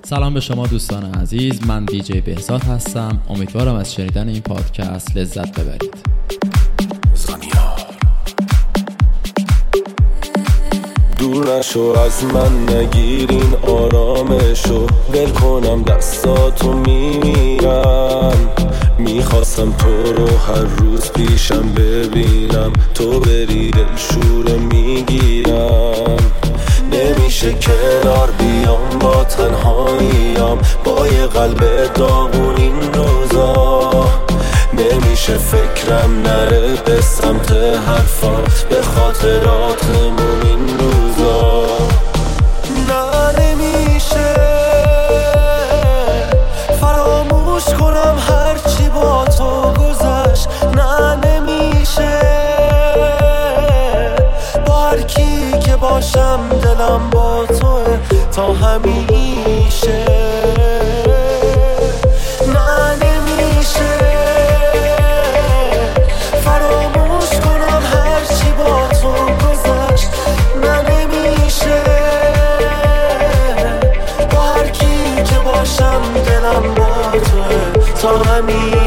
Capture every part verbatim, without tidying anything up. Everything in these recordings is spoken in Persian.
سلام به شما دوستان عزیز، من دیجی بهزاد هستم. امیدوارم از شنیدن این پادکست لذت ببرید. دور نشو از من، نگیرین آرامشو، ول کنم دستاتو میمیرم. میخواستم تو رو هر روز پیشم ببینم، تو بری دل شوره میگیرم. نمیشه کنار بیام با تنهاییم، با یه قلب داغون این روزا. نمیشه فکرم نره به سمت حرفات، به خاطراتمون این روزا. نه نمیشه فراموش کنم هرچی با تو گذشت. نه نمیشه با هر کی که باشم دلم با توه تا همیشه. نه نمیشه فراموش کنم هرچی با تو گذشت. نه نمیشه با هر کی که باشم دلم با توه تا همیشه.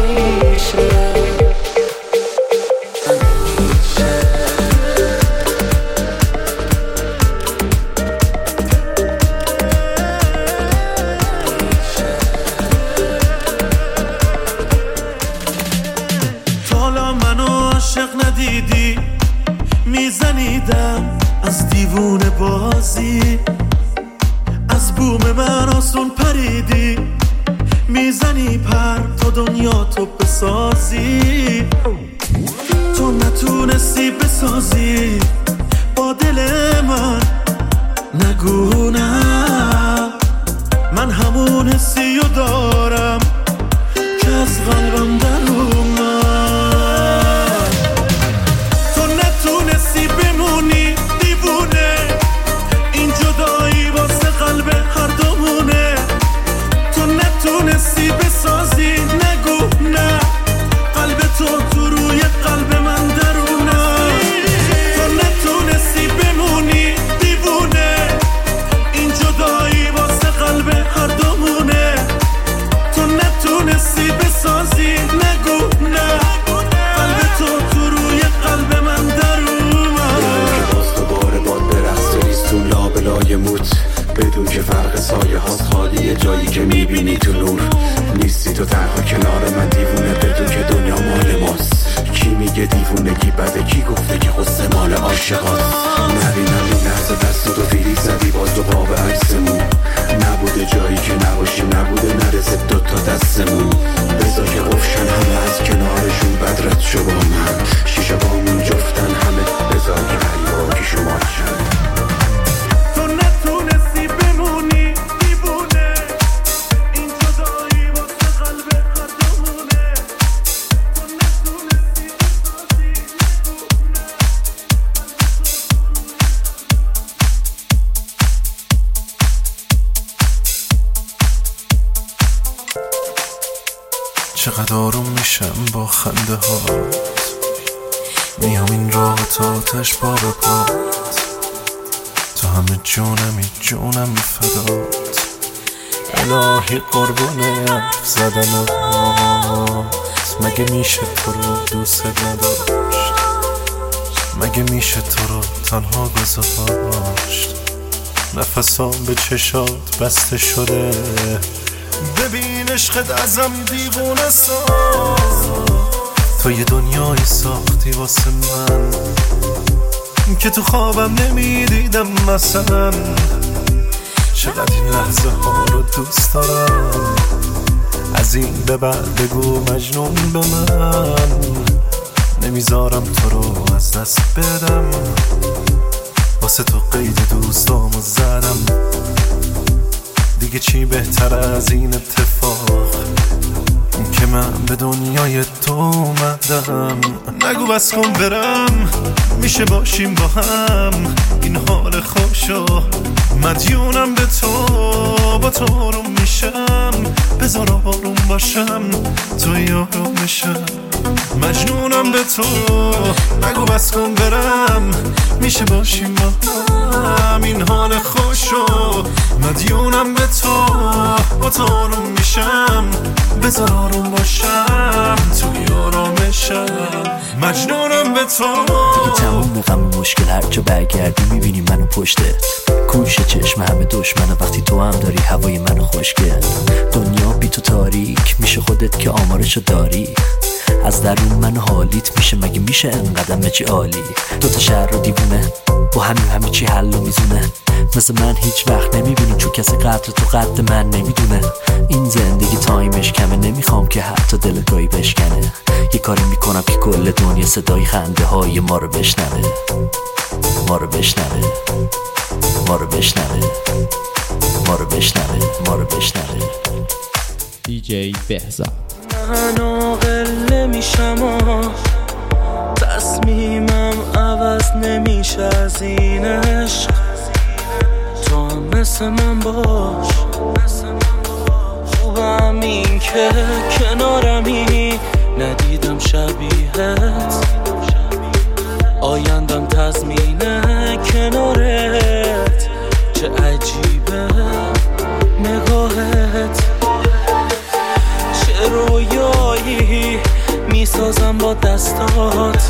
ندیدی میزنیدم از دیوونه بازی، از بوم من آسون پریدی، میزنی پر تا دنیا تو بسازی. تو نتونستی بسازی با دل من، نگو نه. من همون حسی رو دارم که از قلبم در اومد. بمونی دیوونه، این جدایی واسه قلب هر دومونه. تو نتونستی بسازی، نگو نه. قلب تو تو روی قلب من درونه. تو نتونستی بمونی دیوونه، این جدایی واسه قلب هر دومونه. تو نتونستی بسازی، نگو نه. قلب تو تو روی قلب من درونه. لابلای موت بدون که فرق سایه هاست خالیه، جایی که میبینی تو نور نیستی تو تنها کنار من. دیوونه بدون که دنیا مال ماست. کی میگه دیوونگی بده، کی گفته که قصه مال عاشقاست. نبینم این لحظه دستو تو فیلی زدی باز دو قاب عکسمون. نبوده جایی که نباشیم، نبوده نرسه دوتا دستمون. بذار که قفشن همه از کنارشون بدرت شو با من. شیشه بامون جفتن همه، بذار که حریبا که شما شن. چقدر آروم میشم با خنده هات، میام این راه تا آتش پا به پات. تو همه جونمی جونم فدات، الهی قربونه حرف زدنات. مگه میشه تو رو دوست نداشت، مگه میشه تو رو تنها گذاشت. نفسام به چشات بسته شده، ببین عشقت ازم دیوونه ساز. تو یه دنیایی ساختی واسه من که تو خوابم نمیدیدم مثلا. چقدر این لحظه ها رو دوست دارم، از این به بعد بگو مجنون به من. نمیذارم تو رو از دست بدم، واسه تو قید دوستامو زدم. دیگه چی بهتر از این اتفاق که من به دنیای تو اومدم. نگو بس کن برم، میشه باشیم با هم. این حال خوشو مدیونم به تو، با تو آروم میشم. بذار آروم باشم، تو یارو میشم. مجنونم به تو، نگو بس کن برم. میشه باشیم با هم، این حال خوشو مدیونم به تو، با تو آروم میشم، بذار آروم باشم توی آرامشم، مجنونم به تو. دیگه تموم غم مشکل، هر جا برگردی میبینی منو پشته، کوش چشم همه دشمنه وقتی تو هم داری هوای منو خوشگل. دنیا بی تو تاریک میشه، خودت که آمارشو داری، از درون من حالیت میشه، مگه میشه انقدر چی عالی. دوتا شهر رو دیوونه با همین همه چی حل و میزونه، مثل من هیچ وقت نمیبینی چون کسی قدر تو قد من نمیدونه. این زندگی تایمش کمه، نمیخوام که حتی دلگاهی بشکنه، یه کاری میکنم که کل دنیا صدای خنده های ما رو بشنوه، ما رو بشنوه، ما رو بشنوه، ما رو بشنوه، ما رو بشنوه. دی جی بهزاد. من عاقل نمیشم و تصمیمم عوض نمیشه از این عشق، تو هم مثل من باش، خوبم این که کنارمی، ندیدم شبیهت، آیندم تضمینه کنارت، چه عجیبه نگاهت، چه رویایی میسازم با دستات،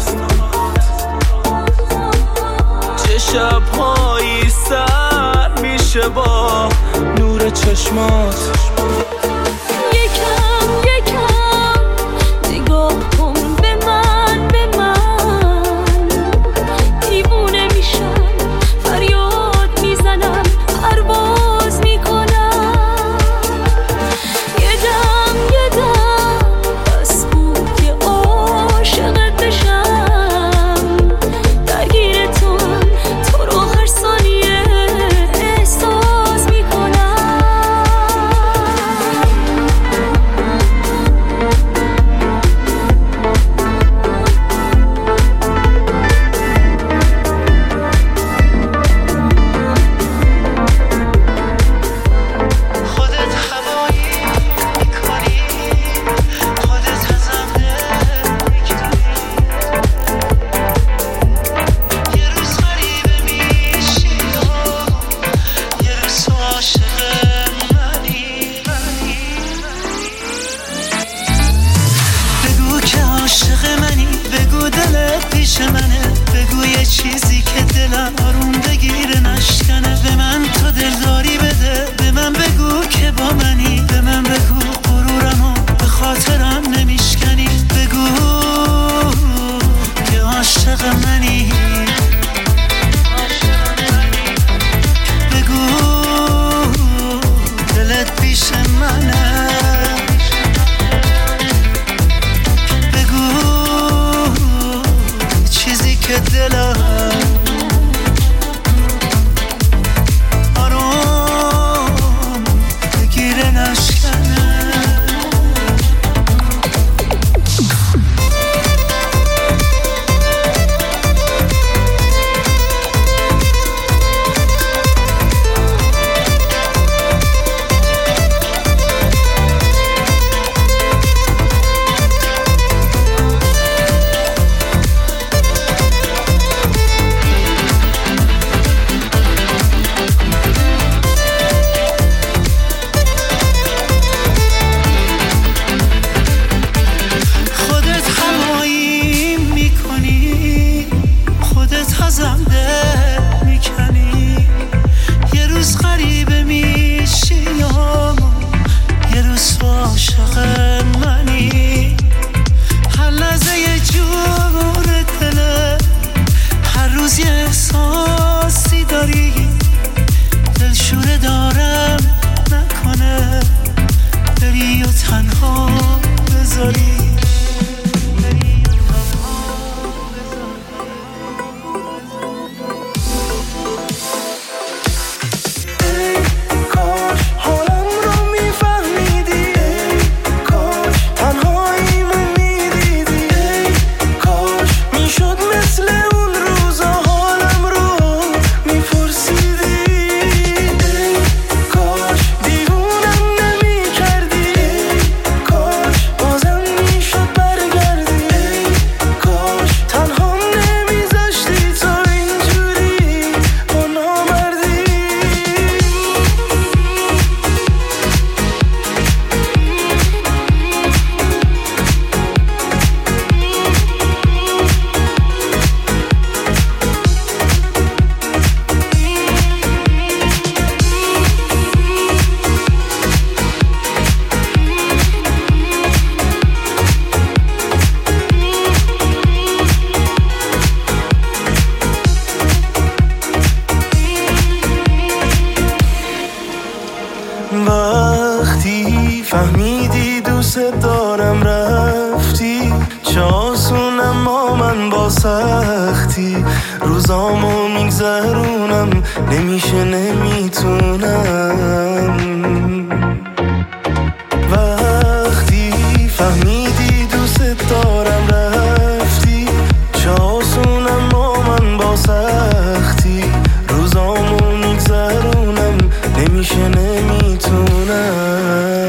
چه شبهایی سر میشه با نور چشمات. یکم یکم نگاه کن به من، به من دیوونه میشم، فریاد میزنم، پرواز میکنم، یه دم یه دم بس بود که عاشقت بشم، درگیر تو هم تو رو هر ثانیه احساس میکنم. سختی روزامو میگذرونم نمیشه نمیتونم وقتی فهمیدی دوست دارم رفتی چه آسونم با من با سختی روزامو میگذرونم نمیشه نمیتونم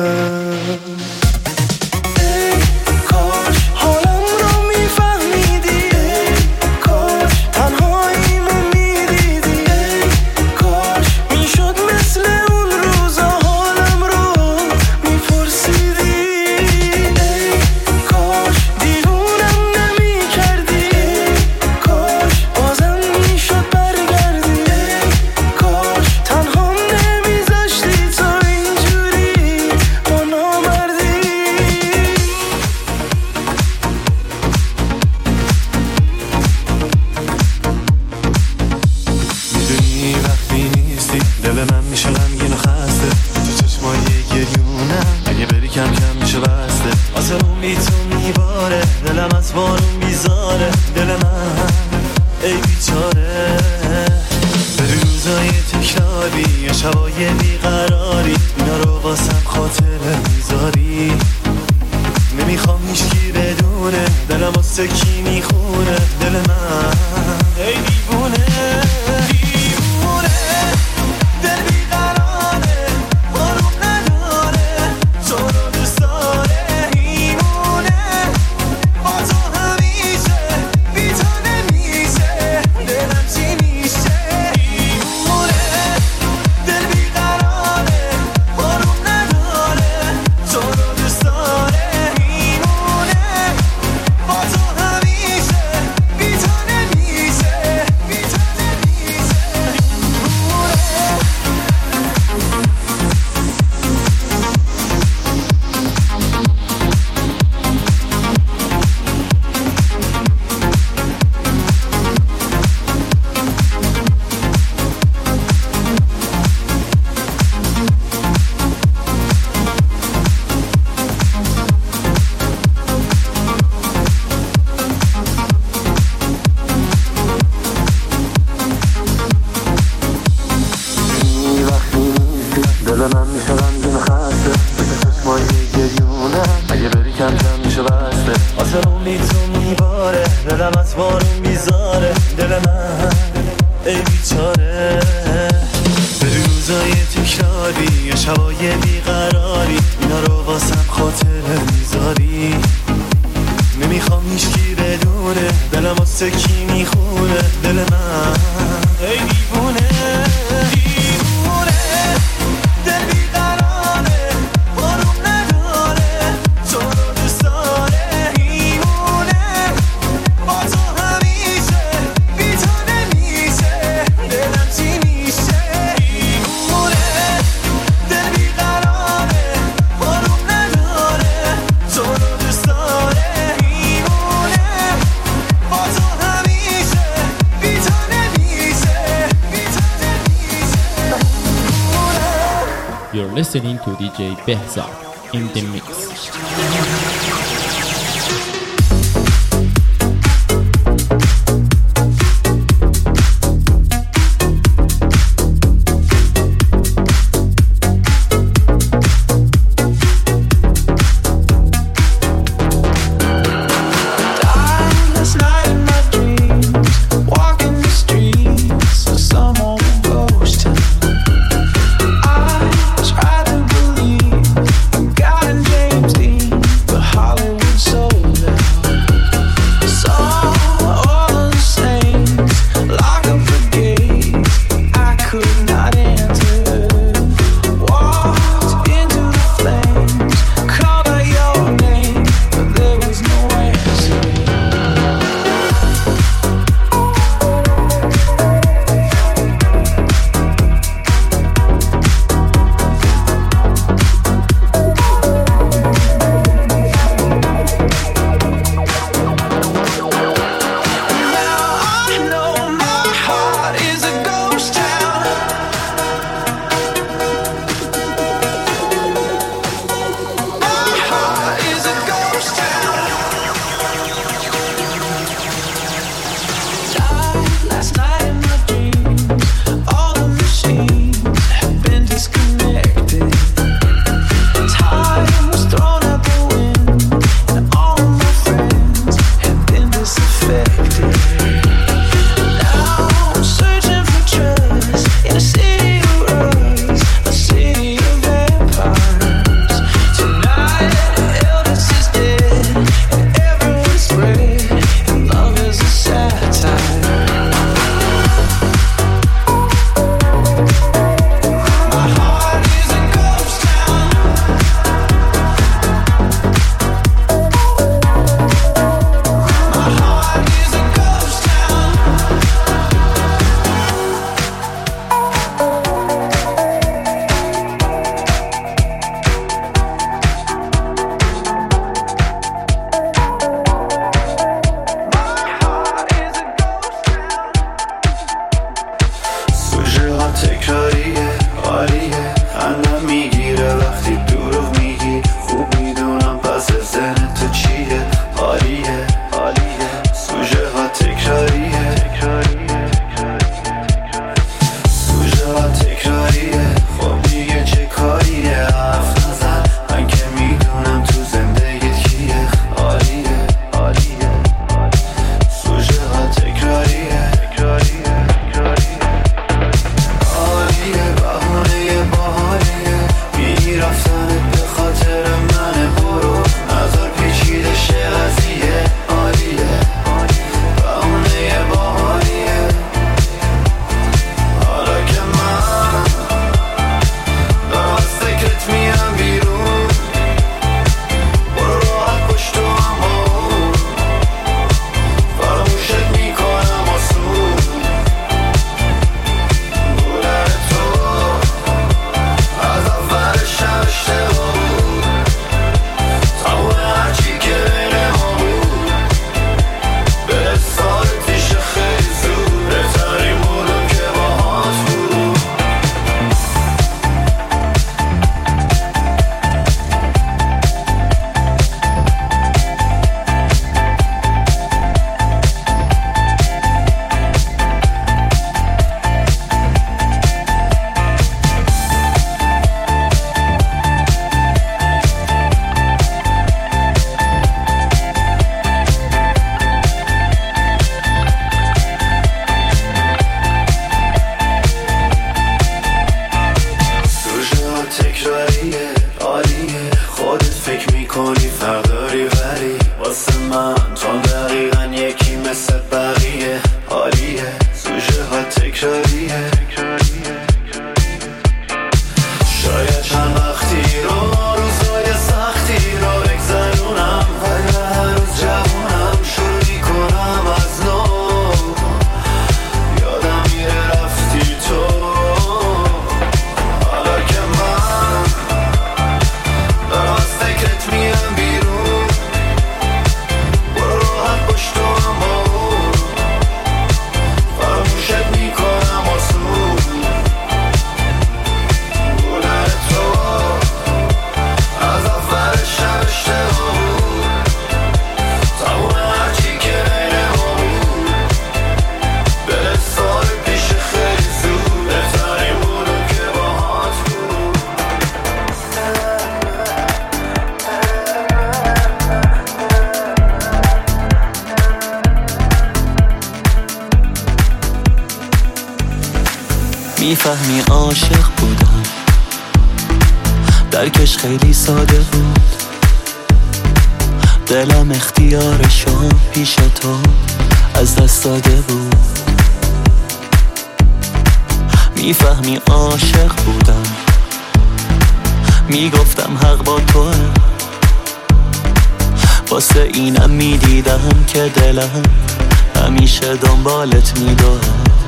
You're listening to D J Behzad in the mix. But how تکراریه عالیه خندم میگیره وقتی دروغ میگی خوب میدونم پس ذهن تو چیه عالیه عالیه سوژه ها تکراریه سوژه ها تکراریه خب دیگه چه کاریه حرف نزن من که میدونم تو زندگیت کیه عالیه عالیه سوژه ها تکراریه عالیه بهونه باحالیه میگی رفتنت به خاطر منه برو نظر پیچیده شه قضیه عالیه بهونه باحالیه حالا که من دارم از فکرت میرم بیرون برو راحت پشت تو اما فراموشت میکنم آسون بودن تو از اولش هم اشتباه بود تمام هرچی که بین ما بود به سال پیش خیلی زود بهترین بودم که باهات بود سوژه ها تکراریه عالیه خودت فکر میکنی فرق داری ولی واسه من تو دقیقا یکی مثل بقیه عالیه سوژه ها تکراریه شاید چند وقتی رو روزای سختی رو بگذرونم ولی هر روز جوونم شروع میکنم از نو یادم میره رفتی تو حالا که من دارم از فکرت میرم بیرون برو راحت پشت تو اما فراموشت میکنم آسون بودن تو از اولش هم اشتباه بود تمام هرچی که بین ما بود به سال پیش خیلی زود بهترین بودم که باهات بود میفهمی عاشق بودم درکش خیلی ساده بود دلم اختیارشو پیش تو از دست داده بود میفهمی عاشق بودم میگفتم حق با توه واسه اینم میدیدم که دلم همیشه دنبالت میدوه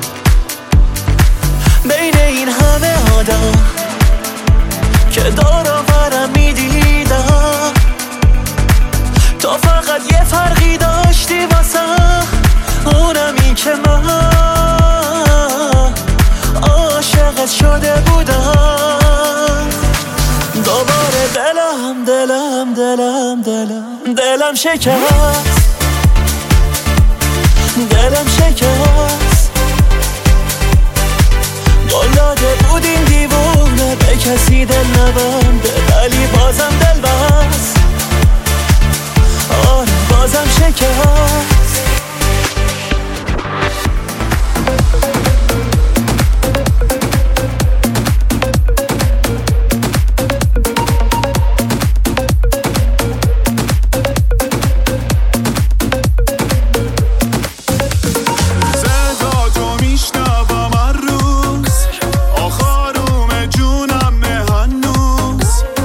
بین این همه آدم که دارم برم میدیدم تو فقط یه فرقی داشتی واسم اونم این که من عاشقت شده بودم دوباره دلم دلم دلم دلم دلم شکست دلم شکست دلاده بودیم دیوونه به کسی دل نبنده ولی بازم دل بست آره بازم شکست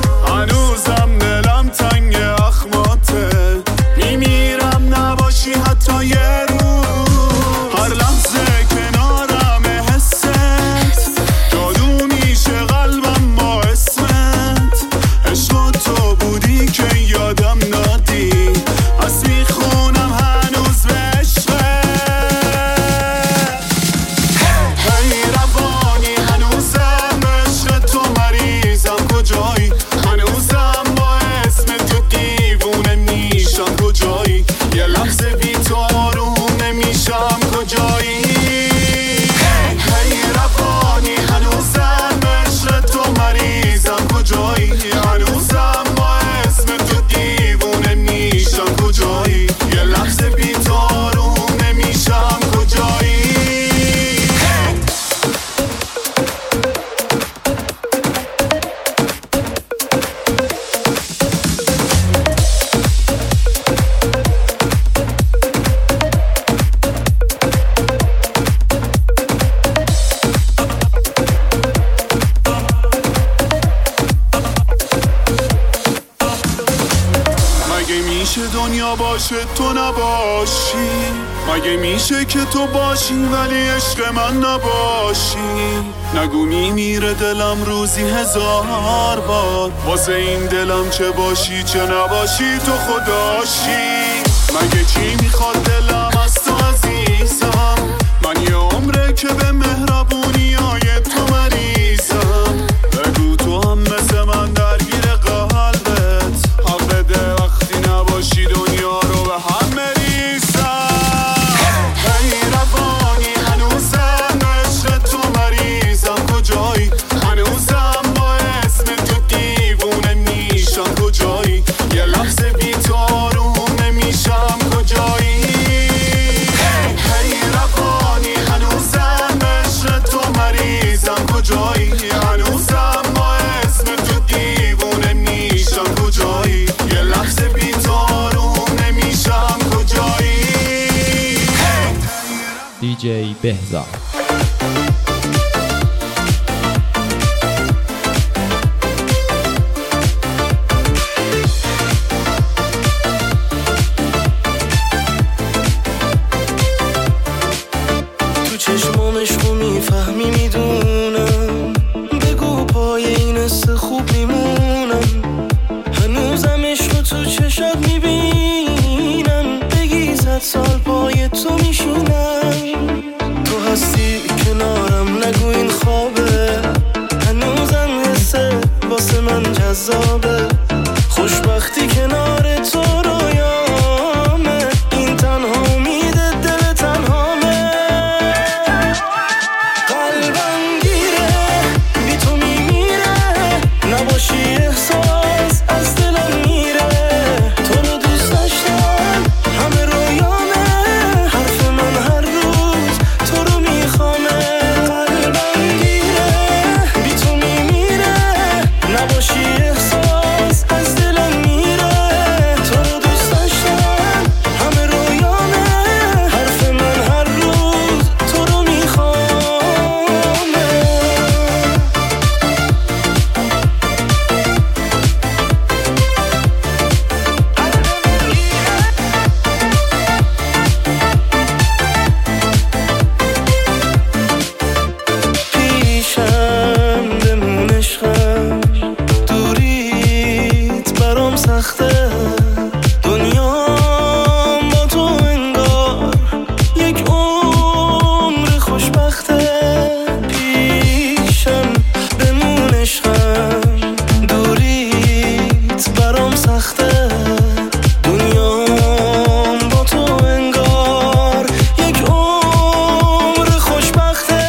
هنوزم دلم تنگ اخماته میمیرم نباشی نباشه تو نباشی. مگه میشه که تو باشی ولی عشق من نباشی؟ نگو میمیره دلم روزی هزار بار، واسه این دلم چه باشی چه نباشی تو خداشی. مگه چی میخواد دلم از تو عزیزم؟ من یه عمره که به مهربونی های تو مریضم. بگو تو هم مثل من درگیر قلبت، حق بده وقتی نباشی دنیا رو به هم مریضم. ای روانی هنوزم عشق تو مریضم، کجایی؟ هنوزم با اسم تو دیوونه میشم، کجایی؟ یه لحظه بی تو آروم نمیشم، کجایی؟ ای روانی هنوزم عشق تو مریضم، کجایی؟ هنوزم با اسم تو دیوونه میشم، کجایی؟ یه لحظه بی تو آروم نمیشم، کجایی؟ دی جی بهزاد. تو چشمامش رو میفهمی میدونم، بگو پای این است خوب میمونم. هنوزمش رو تو چشات میبینم، بگی صد سال پای تو میشینم. تو هستی کنارم نگو این خوابه، هنوزم حسه واسه من جذابه. خوشبختی کنار تو رویامه، این تنها امیده دل تنهامه. قلبم گیره بی تو میمیره، نباشی احساس از دلم میره. تو رو دوست داشتم همه رویامه، حرف من هر روز تو رو میخوامه. قلبم گیره بی تو میمیره، نباشی احساس از دلم میره. تو رو دوست داشتم همه رویامه، حرف من هر روز تو رو میخوامه. پیشم بمون عشقم، دوریت برام سخته. دنیام با تو انگار یک عمر خوشبخته. پیشم بمون عشقم، دوریت برام سخته. دنیام با تو انگار یک عمر خوشبخته.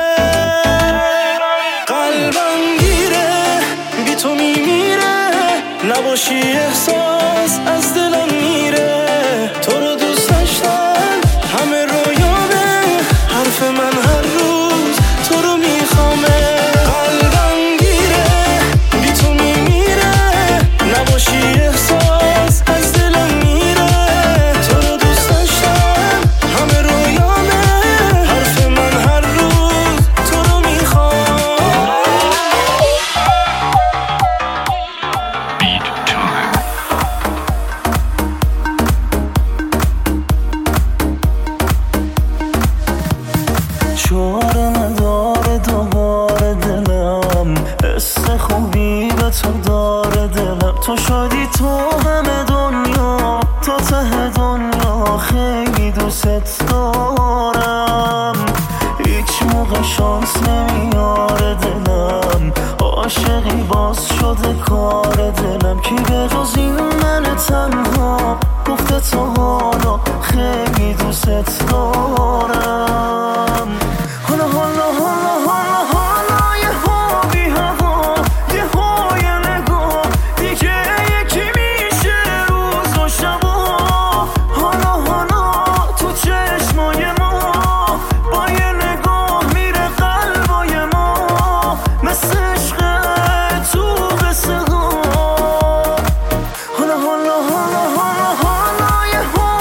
قلبم گیره بی تو میمیره، نباشی احساس از دلم میره. تو رو دوست داشتم همه رویامه، حرف من هر روز تو رو میخوامه. قلبم گیره بی تو میمیره، نباشی احساس از دلم میره. تو رو دوست داشتم همه رویامه، حرف من هر روز تو رو میخوام. چاره نداره دوباره دلم، حس خوبی به تو داره دلم. تو شدی تو همه دنیا، تا ته دنیا خیلی دوست دارم. هیچ موقع شانس نمیاره دلم، عاشقی باز شده کار دلم. کی به جز این من تنها گفته تو حالا خیلی دوست دارم. حالا حالا حالا حالا حالا یه ها بی هوا، یه های نگاه دیگه یکی میشه روز و شبا. حالا حالا تو چشمای ما، با یه نگاه میره قلبای ما، مثل عشق تو قصه ها. حالا حالا حالا حالا حالا یه ها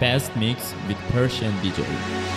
Fast Mix with Persian دی جی.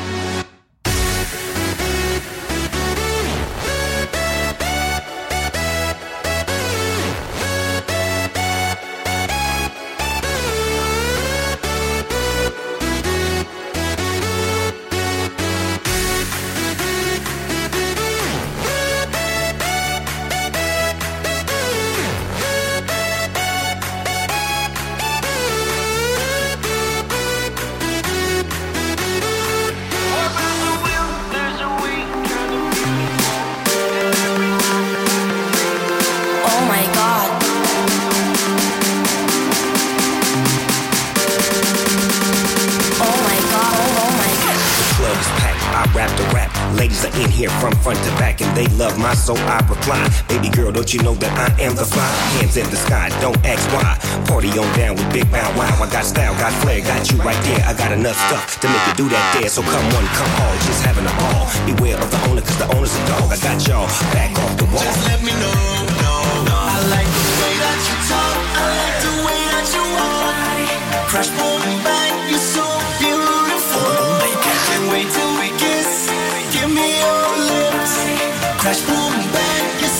So I reply, baby girl, don't you know that I am the fly? Hands in the sky, don't ask why. Party on down with Big Bow Wow. I got style, got flair, got you right there. I got enough stuff to make you do that there. So come one, come all, just having a ball. Beware of the owner, cause the owner's a dog. I got y'all back off the wall. Just let me know, no, no. I like the way that you talk. I like the way that you walk. Crash, pull me back, you're so beautiful. Can't wait till we kiss. Give me your lips. Crash, pull me back.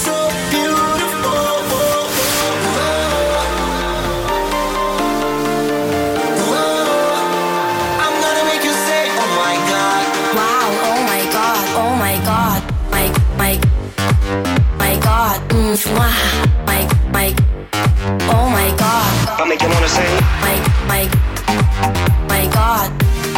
Mike, Mike, oh my God. I make you wanna say Mike, Mike, my God.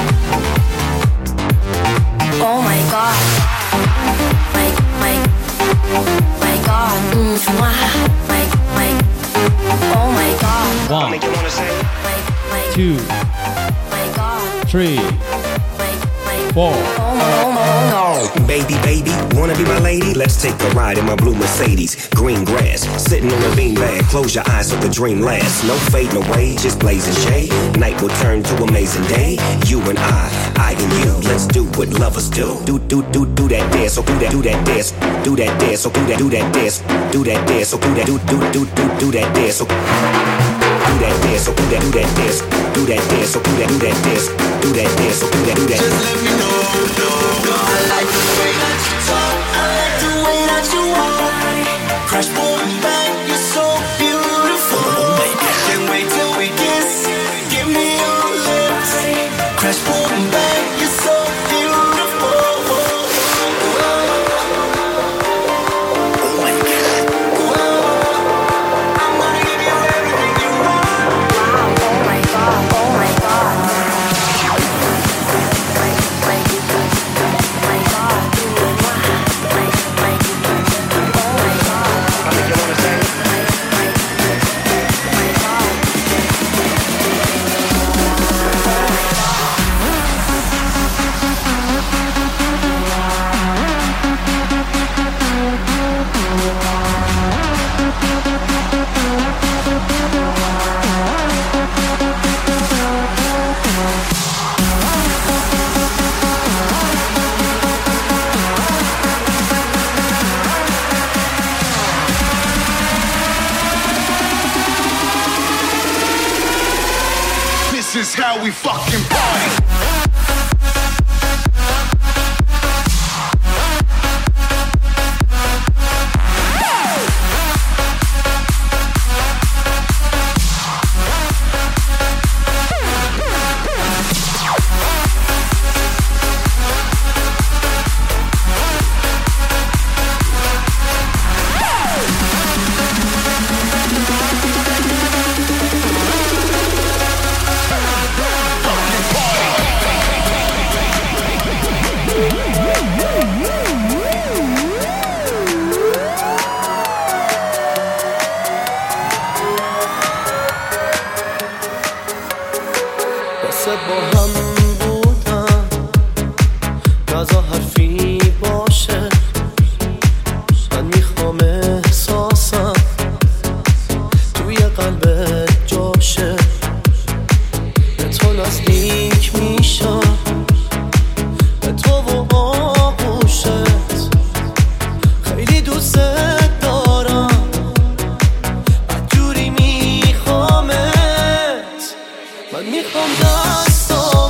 Oh my God. Mike, Mike, my God. Mike, Mike, oh my God. One, I make you wanna say Mike, Mike, two, my God. three, Mike, Mike, four. oh my, oh my, oh my. baby, baby, wanna be my lady? Let's take a ride in my blue Mercedes. Green grass, sitting on a beanbag. Close your eyes so the dream lasts. No fading away, just blazing shade. Night will turn to amazing day. You and I, I and you. Let's do what lovers do. Do do do do that dance, so do that do that dance, do that dance, so do that do that dance, do that dance, so do that do do do do do that dance, so do that dance, so do that do that dance, do that dance, so do that do that dance, do that dance, so do that do that. Just let me know, no, no. I like the way that you talk. I like the way that you walk. Crash, pull me back, you're so beautiful. Can't wait till we kiss. Give me your lips. Crash, pull me back, you're so beautiful. I'm gonna give you everything you want. Wow, oh my God, oh my God. This is how we fucking party. میخوام دستام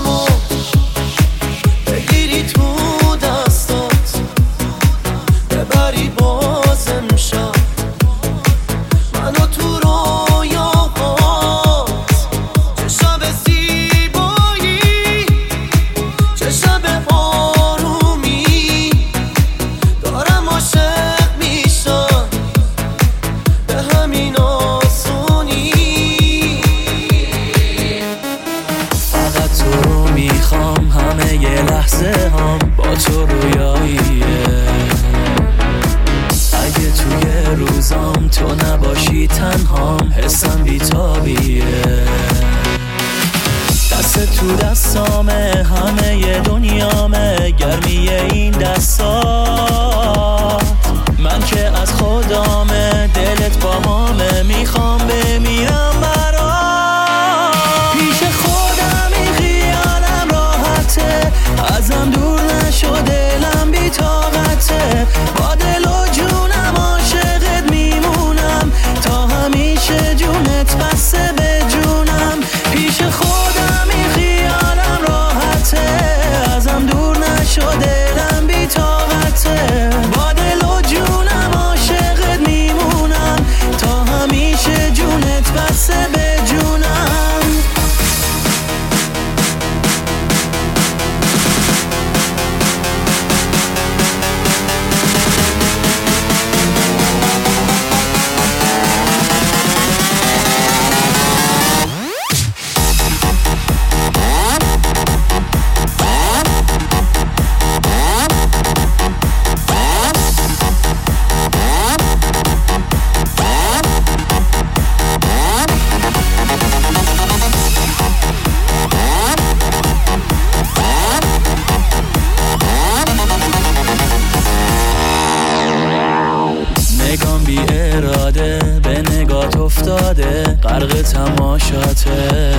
چشاته،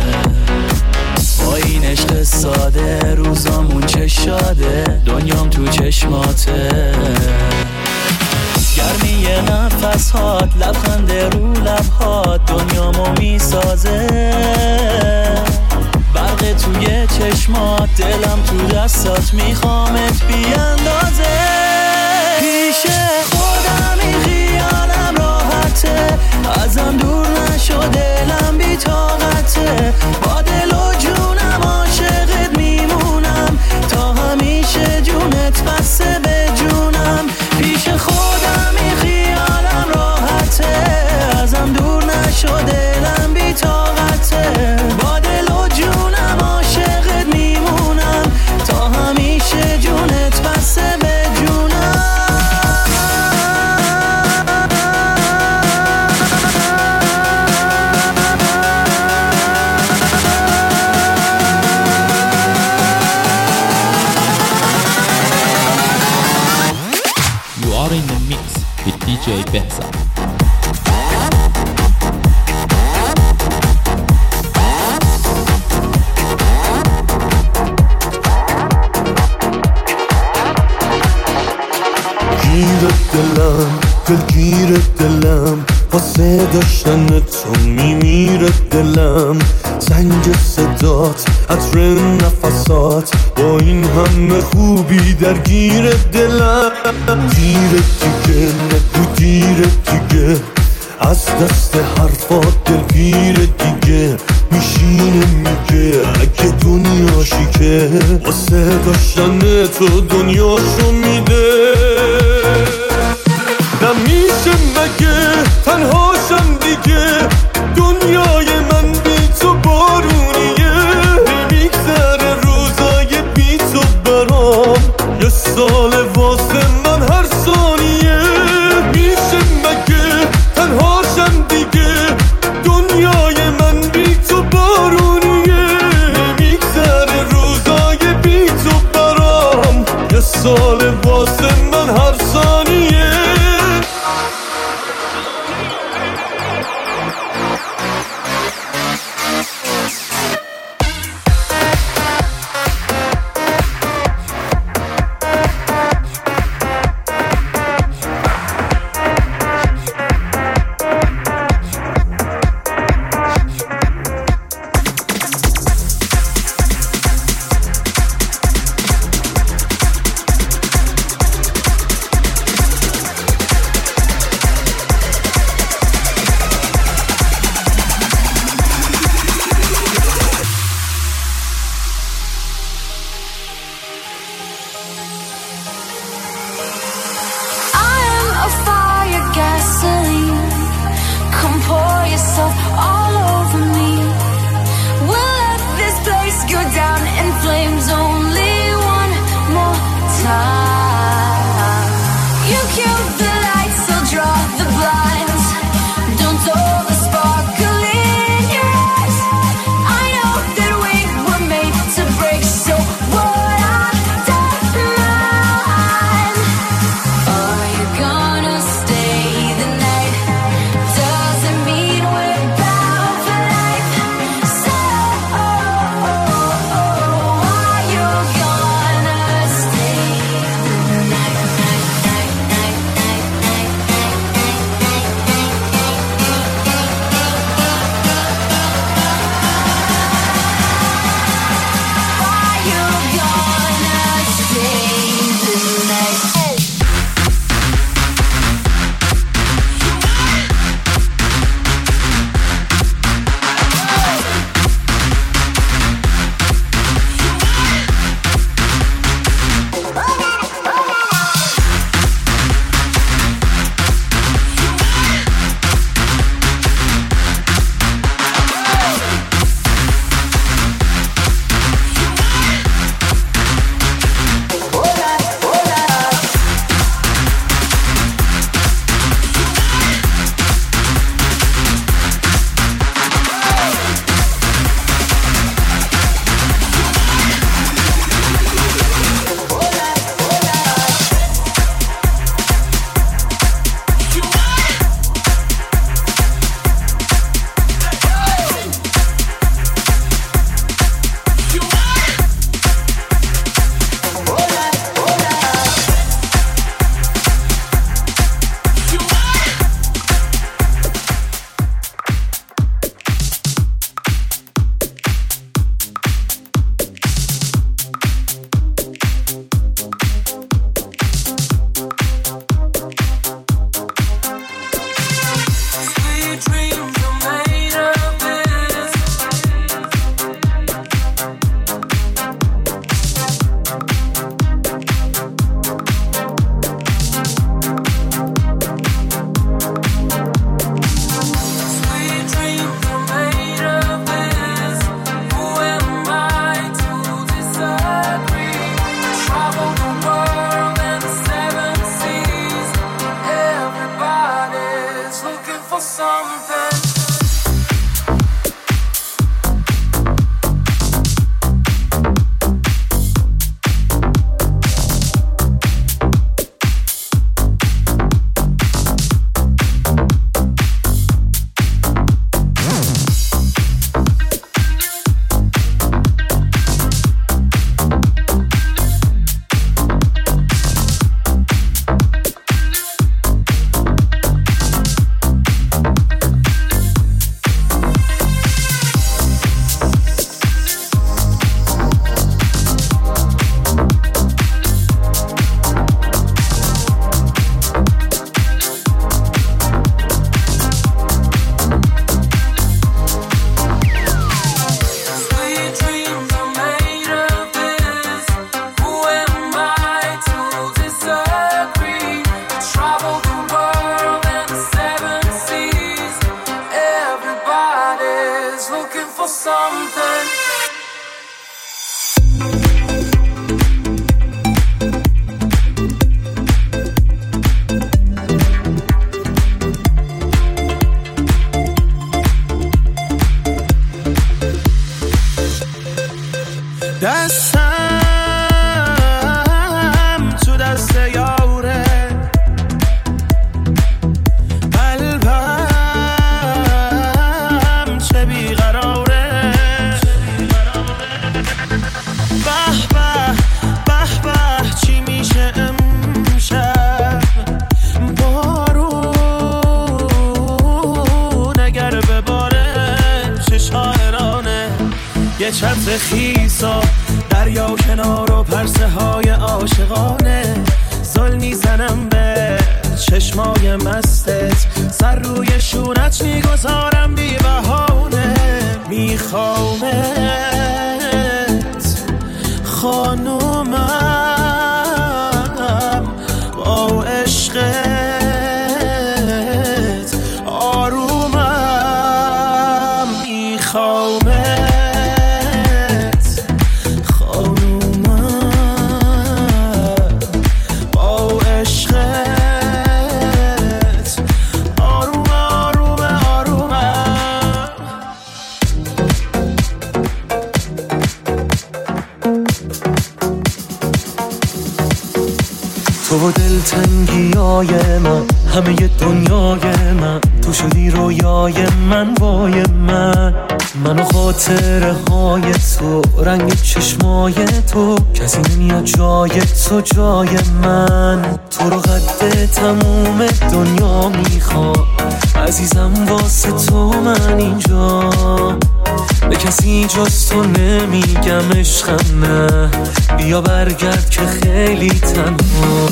با این عشق ساده روزامون چه شاده، دنیام تو چشماته. گرمی نفس هات، لبخند رو لبهات دنیامو میسازه، برق توی چشمات، دلم تو دستات، میخوامت بی اندازه. پیش خودم این خیالم راحته، ازم دور نشو دلم بی طاقته، با دل و جونم عاشقت میمونم، تا همیشه جونت بسته به جونم. پیش خودم این خیالم راحته، ازم دور نشو دلم بی طاقته، با دل و جونم عاشقت میمونم، تا همیشه جونت بسته به جونم. You are in the mix with دی جی Behzad. گیر دلم، دلگیر دلم، واسه داشتن تو میمیره دلم. زنگ صدات، عطر نفسات، با این همه خوبی درگیر دلم. دیر دیگه، نگو دیر دیگه، از دست حرفات دلگیر دیگه. میشینه میگه اگه دنیاشی که، واسه داشتن تو دنیاشو میده. نمیشه مگه تنهاشم دیگه، دنیای من بی تو بارونیه. نمیگذره روزای بی تو برام، یه سال واسه من هر ثانیه. میشه مگه تنهاشم دیگه، دنیای من بی تو بارونیه. نمیگذره روزای بی تو برام، یه سال واسه من هر ثانیه. looking for something. دستم تو دست یاره، قلبم چه بیقراره. به به به به چی میشه امشب؟ بارون اگر بباره چه شاعرانه. یه چتر خیسا دریا کنار و پرسه های عاشقانه. زل میزنم به چشمای مستت، سر روی شونت میگذارم بی بهانه. میخوامت خانومم با عشقت آرومم. میخوامت تو دلتنگیای من، همه دنیای من، تو شدی رویای من وای من. من و خاطره های تو، رنگ چشمای تو، کسی نمیاد جای تو جای من. تو رو قد تموم دنیا میخوام عزیزم، واسه تو من اینجا. به کسی جز تو نمیگم عشقم نه، بیا برگرد که خیلی تنها.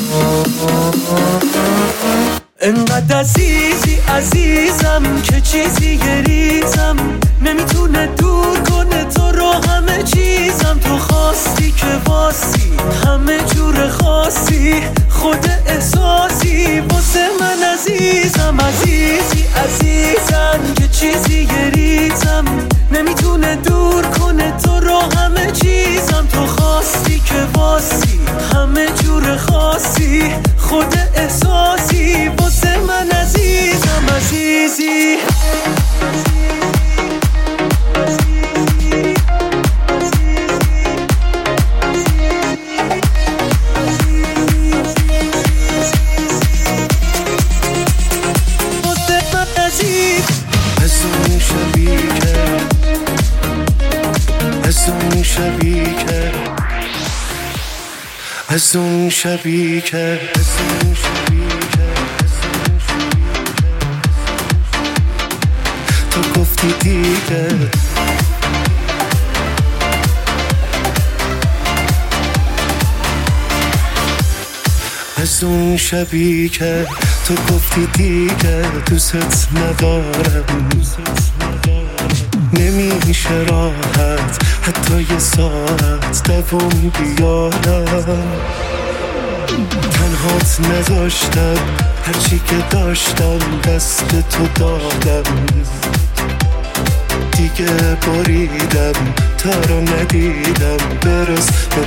انقدر عزیزی عزیزم که چیزی گریزم نمیتونه دور کنه تو رو همه چیزم. تو خواستی که واسی همه جور خاصی، خود احساسی واسه من عزیزم. عزیزی عزیزم که چیزی گریزم نمیتونه دور کنه تو رو همه چیزم. تو خواستی که واسی همه جور خاصی، خود احساسی واسه من عزیزم. عزیزی از اون شبی که از اون شبی که از اون شبی که تو گفتی دیگه از اون شبی که تو گفتی دیگه دوست ندارم. نمیشه راحت حتی یه ساعت دوام بیارم. تنهات نذاشتم هرچی که داشتم دست تو دادم. دیگه بریدم تا رو ندیدم برس به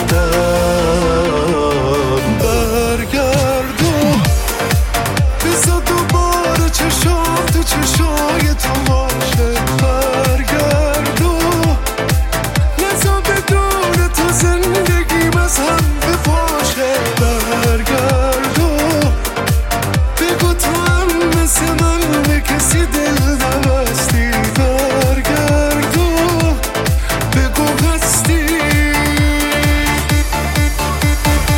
دادم. برگردو بزا دوباره چشام تو چشای تو باشه. برگردو نزا بدون تو زندگیم از هم بپاشه. برگردو بگو تو هم مثل من به کسی دل نبستی. برگردو بگو هستی.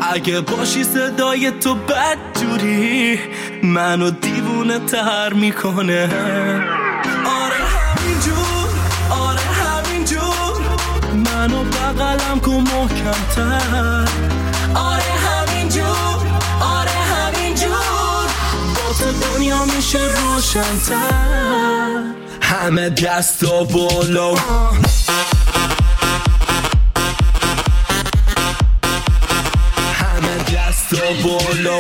اگه باشی صدای تو بدجوری منو دیوونه تر میکنه. آره همینجور، آره همینجور منو بغلم کن محکم‌تر. آره همینجور، آره همینجور با تو دنیا میشه روشن‌تر. همه دستا بالا، همه دستا بالا،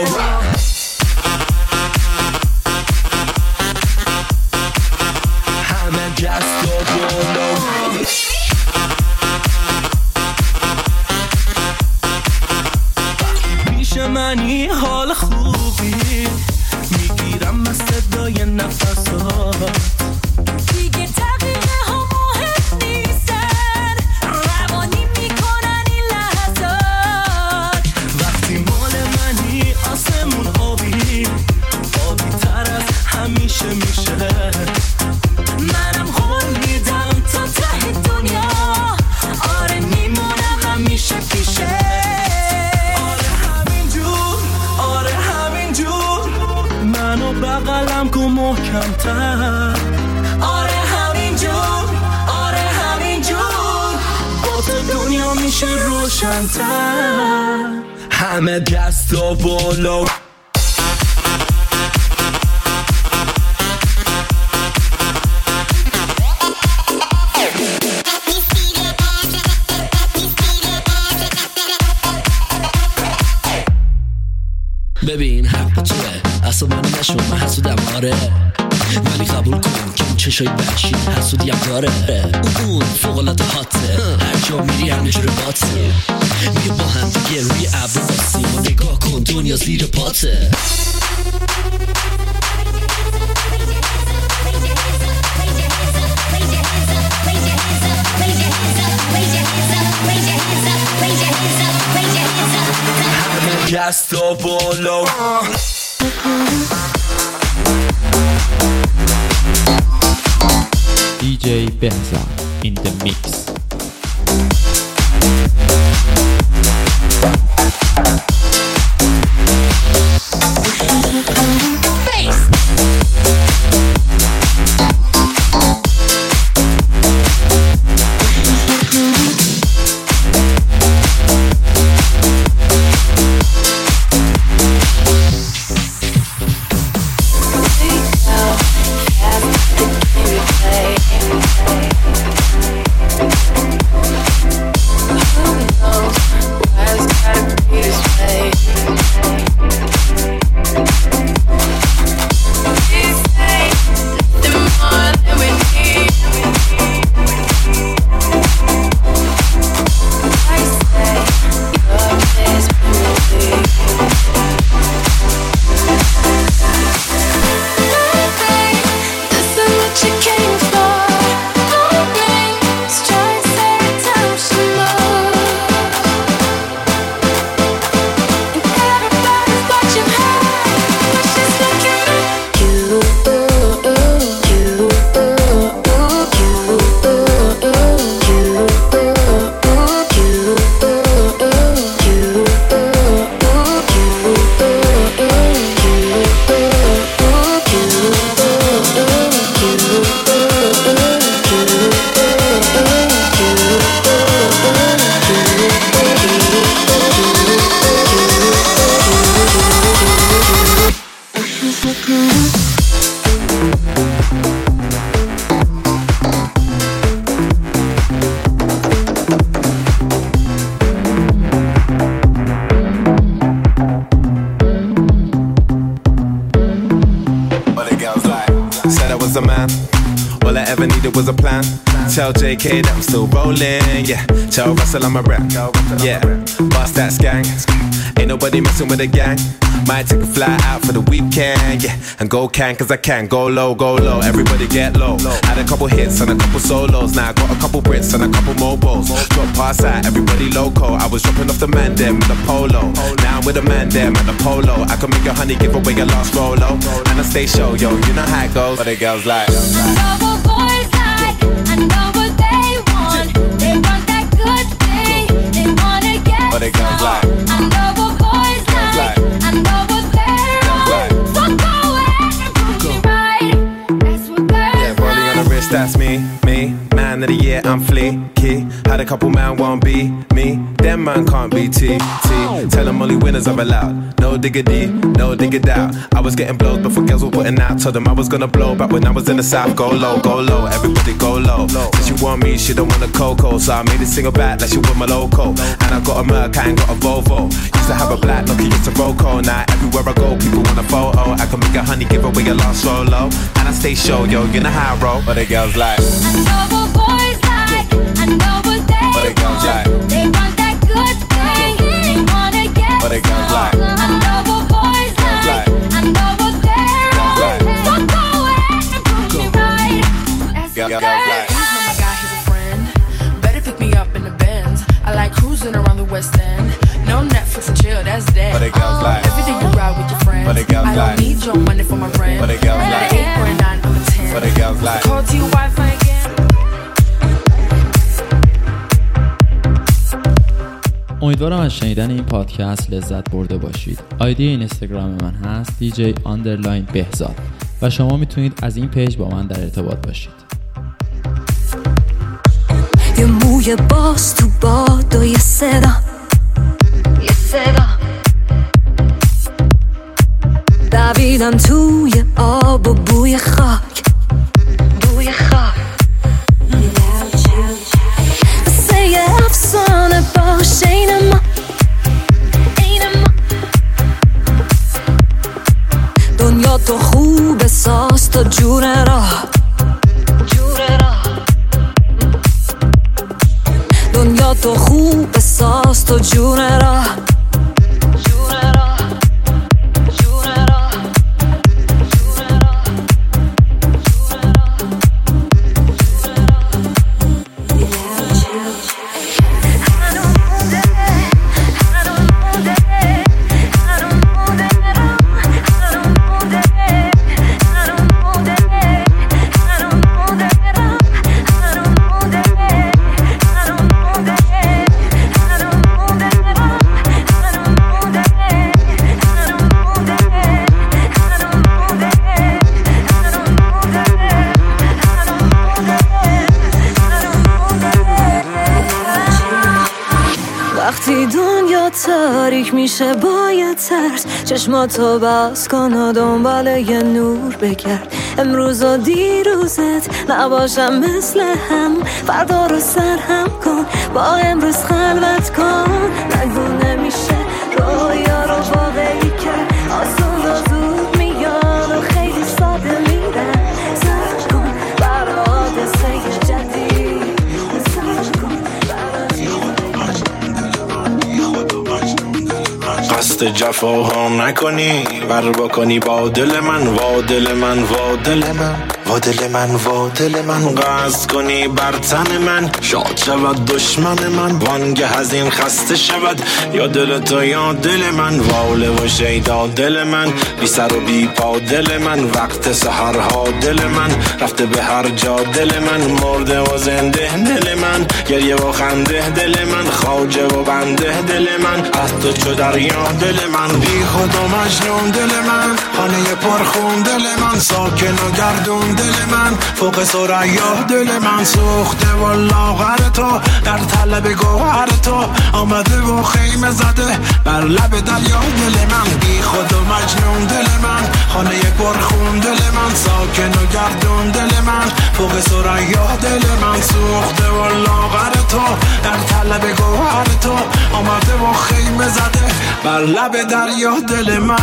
همه دستا بالا. پیش منی حال خوبی میگیرم از صدای نفسات. دیگه تقیقه ها مهم نیستن، روانی میکنن این لحظات. وقتی مال منی آسمون آبی، آبی تر از همیشه میشه. منم خون میدم تا ته دنیا، آره میمونم همیشه پیشه. آره همینجور، آره همینجور منو بغلم کن محکم‌تر. آره همینجور، آره همینجور با تو دنیا میشه روشن‌تر. همه دستا بالا، ببین حق توه، اصلا من نشون من حسودم آره، ولی قبول کن که این چشای بخشی حسودیم داره. اون فوقلاده حاته، هر جا میری هم نجور باته. بیا با هم دیگه روی ابر باسیم و نگاه کن دنیا زیر پاته. همه دستا بالا. دی جی بهزاد in the mix. Was a plan. Tell J K that I'm still rolling. Yeah. Tell Russell I'm a rap. Yeah. Bust that skank. Ain't nobody messing with the gang. Might take a fly out for the weekend. Yeah. And go can cause I can. Go low, go low. Everybody get low. Had a couple hits and a couple solos. Now I got a couple Brits and a couple mobiles. Drop pass out. Everybody loco. I was dropping off the man them with the polo. Now I'm with the man them at the polo. I can make your honey give away your last rolo. And I stay show, yo. You know how it goes. But the girls like. They want that good thing. They wanna get but it goes like I know what couple man won't be me, them man can't be T. T. Tell them only winners are allowed. No diggity, no diggity out. I was getting blows before girls were putting out. Told them I was gonna blow back when I was in the south. Go low, go low, everybody go low. Since you want me, she don't want a Coco, so I made a single back like she want my loco. And I got a Merc, I ain't got a Volvo. Used to have a black Nokia, it's a Roco. Now everywhere I go, people want a photo. I can make a honey, give away a lost solo. And I stay show, yo, you know how I roll. But the girls like, I know what boys like, I know what they but the girls like, they want that good thing, they wanna get but the girls like, I know what boys like, I know what they're like, so go ahead and prove me right. That's girls the like. He's my guy, he's a friend. Better pick me up in the Benz. I like cruising around the West End. No Netflix and chill, that's dead. But the girls like, Every day you ride with your friends. but the girls I don't like, need your money for my rent. but the girls I got like, an eight or a nine or a ten. but the girls like. Call to your Wi-Fi again. امیدوارم از شنیدن این پادکست لذت برده باشید. آیدی اینستاگرام من هست دی جی آندرلاین بهزاد و شما میتونید از این پیج با من در ارتباط باشید. یه موی باز تو باد و یه صدا یه صدا دویدن توی آب و بوی خاک بوی خاک مثل یه افسانه باشه این ما این ما دنیا تو خوب ساز تا جون راه جون راه دنیا تو خوب ساز تو جون راه جون راه جون راه جون راه وقتی دنیا تاریک میشه با یه ترس چشماتو بس کن و دنبال یه نور بگرد امروز و دیروزت نباشم مثل هم فردا رو سرهم کن با امروز خلوت کن نگو نمیشه رویا رو واقعی کرد آسون و زود میاد و خیلی ساده میرن سرچ کن برای حادثه جدید سرچ کن قصد جفاها نکنی بر بکنی با دل من وا دل من وا دل من وا دل من وا دل من قصد کنی بر تن من شاد شود دشمن من وانگه از این خسته شود یا دل تو یا دل من واله و شیدا دل من بی سر و بی پا دل من وقت سحرها دل من رفته به هر جا دل من مرده و زنده دل من گریه و خنده دل من خواجه و بنده دل من از تو چو دریا دل من بی خود و مجنون دل من خانه پرخون دل من ساکن و گردون دل من فوق ثریا دل من سوخته و لاغر تو در طلب گوهر تو آمده و خیمه زده بر لب دریا دل من بی خود و مجنون دل من خانه پرخون دل من ساکن و گردون دل من فوق ثریا دل من سوخته و لاغر تو در طلب گوهر تو آمده و خیمه زده بر لب دریا دل من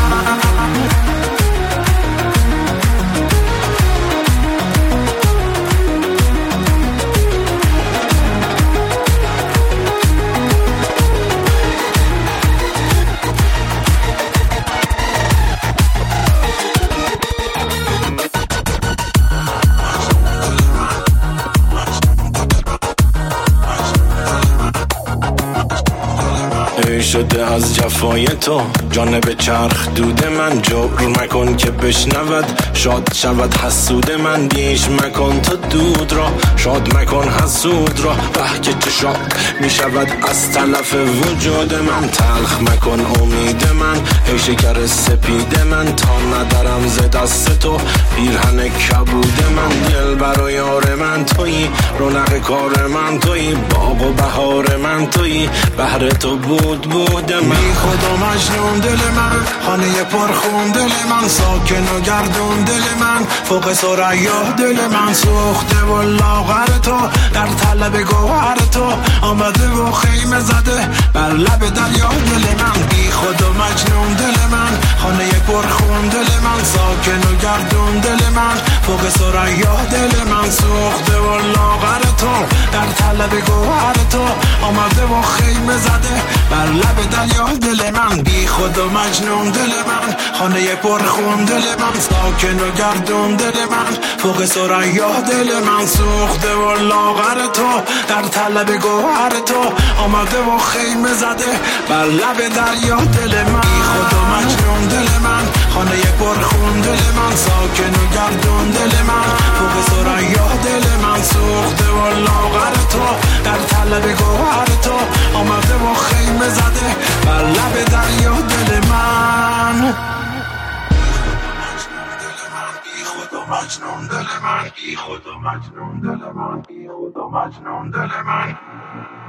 ای شده از جفای تو جانب چرخ دود من جور مکن که بشنود شاد شود حسود من بیش مکن تا دود را شاد مکن حسود را به که چه شاد می شود از تلف وجود من تلخ مکن امید من ای شکر سپید من تا ندارم ز دست تو پیرهن کبود من دل برای یار من تویی رونق کار من تویی باغ و بهار من تویی بهر تو بود بود من بی خود و مجنون دل من خانه پرخون دل من ساکن و گردون دل من فوق ثریا دل من سوخته و لاغر تو در طلب گوهر تو آمده و خیمه زده بر لب دریا دل من بی خود و مجنون دل من خانه پرخون دل من ساکن و گردون دل من فوق ثریا دل من سوخته و لاغر تو در طلب گوهر تو آمده و خیمه زده بر لب دریا دل من بی خود و مجنون دل من خانه پرخون دل من ساکن و گردون دل من فوق ثریا دل من سوخته و لاغر تو در طلب گوهر تو آمده و خیمه زده بر لب دریا دل من بی خود و مجنون دل من خانه پرخون دل من ساکن و گردون دل من فوق ثریا دل من سوخته و لاغر تو در طلب گوهر تو آمده و خیمه زده بر لب دریا دل من بی خود و مجنون دل من بی خود و مجنون دل من بی خود و مجنون دل من